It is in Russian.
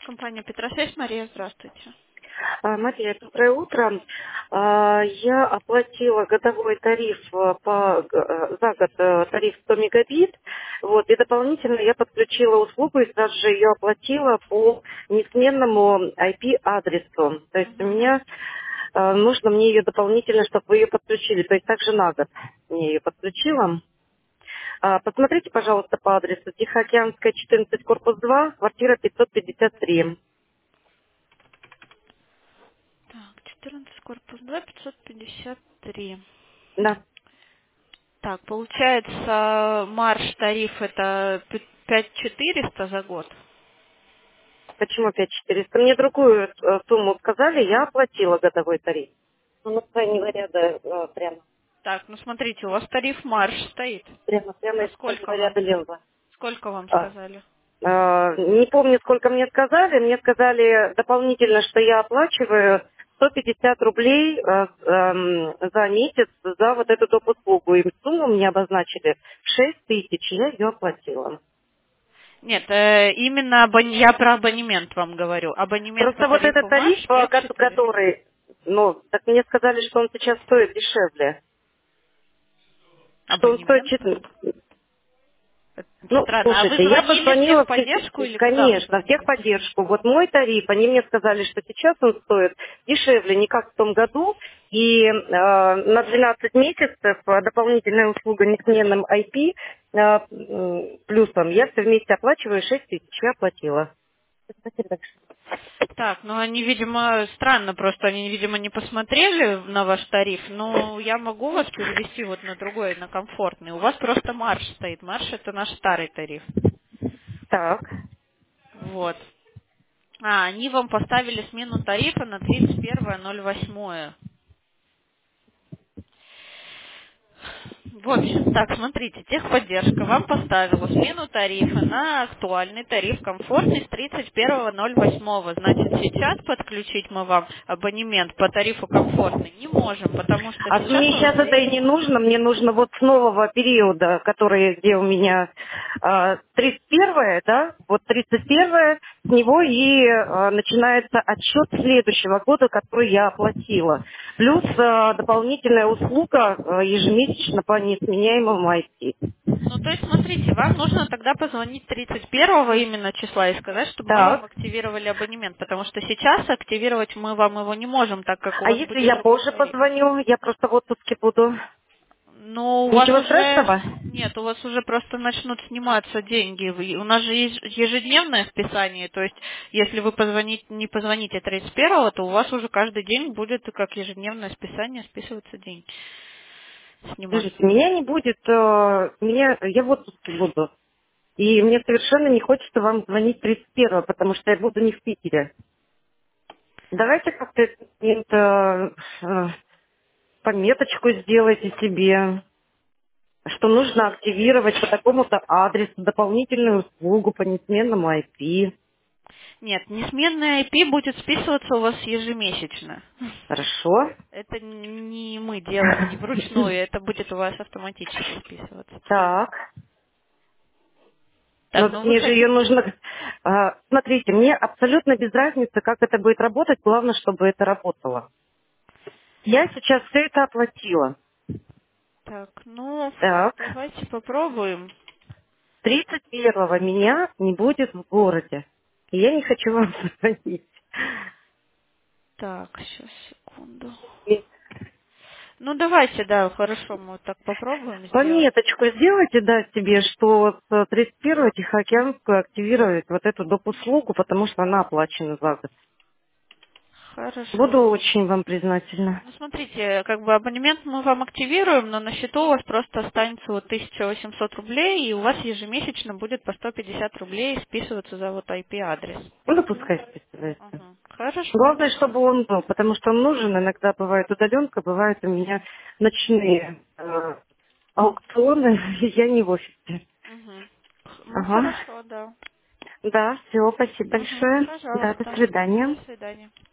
Компания Петросвязь, Мария, здравствуйте. Мария, доброе утро. Я оплатила годовой тариф за год, тариф 100 мегабит. Вот, и дополнительно я подключила услугу и сразу же ее оплатила по несменному IP-адресу. То есть у Мгм. меня нужно мне ее дополнительно, чтобы вы ее подключили. То есть также на год мне ее подключила. Посмотрите, пожалуйста, по адресу Тихоокеанская, 14, корпус 2, квартира 553. Так, 14, корпус 2, 553. Да. Так, получается, марш тариф это 5400 за год. Почему 5400? Мне другую сумму сказали, я оплатила годовой тариф. Ну, не говоря, да, прямо, Так, ну смотрите, у вас тариф марш стоит. прямо А из сколько говоря, вам? Ленва. Сколько вам А, сказали? не помню, сколько мне сказали. Мне сказали дополнительно, что я оплачиваю 150 рублей за месяц за вот эту доп-услугу. И сумму мне обозначили 6 тысяч, я ее оплатила. Нет, именно я про абонемент вам говорю. Абонемент по Просто вот этот тарифу тариф, марш 5400. который, ну, так мне сказали, что он сейчас стоит дешевле. Что он стоит Абонемент? 4. Это Ну, странно. А вы слушайте, я звонили в позвонила техподдержку или куда вы конечно, в звонили? техподдержку. Вот мой тариф, они мне сказали, что сейчас он стоит дешевле, не как в том году. И на 12 месяцев дополнительная услуга несменным IP плюсом я все вместе оплачиваю 6 тысяч, я оплатила. Спасибо большое. Так, ну они, видимо, странно, просто они, видимо, не посмотрели на ваш тариф, но я могу вас перевести вот на другой, на комфортный. У вас просто марш стоит. Марш это наш старый тариф. Так. Вот. А, они вам поставили смену тарифа на 31.08. В общем, так, смотрите, техподдержка вам поставила смену тарифа на актуальный тариф комфортный с 31.08. Значит, сейчас подключить мы вам абонемент по тарифу комфортный не можем, потому что А сейчас мне у сейчас вас это и не нужно, мне нужно вот с нового периода, который, где у меня 31, да, вот 31, с него и начинается отсчет следующего года, который я оплатила. Плюс дополнительная услуга ежемесячно по несменяемому IT. Ну, то есть, смотрите, вам нужно тогда позвонить 31 именно числа и сказать, чтобы мы вам Так, активировали абонемент, потому что сейчас активировать мы вам его не можем, так как у а вас если будет я другой позже тариф. позвоню, я просто в отпуске буду. Ну, у вас Ничего уже... страшного? Нет, у вас уже просто начнут сниматься деньги. У нас же есть ежедневное списание, то есть если вы не позвоните 31-го, то у вас уже каждый день будет как ежедневное списание списываться деньги, Скажите, сниматься. меня не будет, я в отпуске буду. И мне совершенно не хочется вам звонить 31-го, потому что я буду не в Питере. Давайте как-то пометочку сделайте себе, что нужно активировать по такому-то адресу дополнительную услугу по несменному IP. Нет, несменный IP будет списываться у вас ежемесячно. Хорошо? Это не мы делаем, не вручную, это будет у вас автоматически списываться. Так. Так, Но ну вы мне же ее хотите... нужно... Смотрите, мне абсолютно без разницы, как это будет работать, главное, чтобы это работало. Я сейчас все это оплатила. Так, ну, Так. давайте попробуем. 31-го меня не будет в городе. И я не хочу вам звонить. Так, сейчас, секунду. И Ну, давайте, да, хорошо, мы вот так попробуем сделать. пометочку сделайте, да, себе, что с 31-го Тихоокеанскую активировать вот эту доп. Услугу, потому что она оплачена за год. Хорошо. Буду очень вам признательна. Ну, смотрите, как бы абонемент мы вам активируем, но на счету у вас просто останется вот 1800 рублей, и у вас ежемесячно будет по 150 рублей списываться за вот IP-адрес. Ну, пускай списывается. Угу. Хорошо. Главное, чтобы он был, потому что он нужен. Иногда бывает удаленка, бывают у меня ночные аукционы, и я не в офисе. Угу. Ну, Ага. хорошо, да. Да, все, спасибо Угу. большое. Да, до Пожалуйста. До свидания. свидания.